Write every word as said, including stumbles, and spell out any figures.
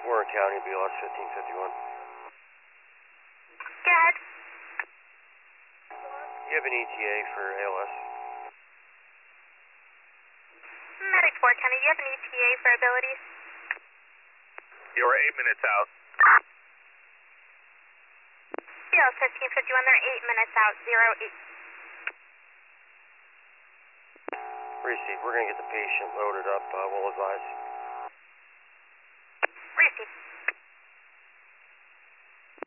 Warren County, B L S fifteen fifty-one. Go ahead. You have an E T A for A L S? Medic four County, do you have an E T A for abilities? You're eight minutes out. B L S fifteen fifty-one, they're eight minutes out, zero eight. Receive. We're going to get the patient loaded up. Uh, we'll advise.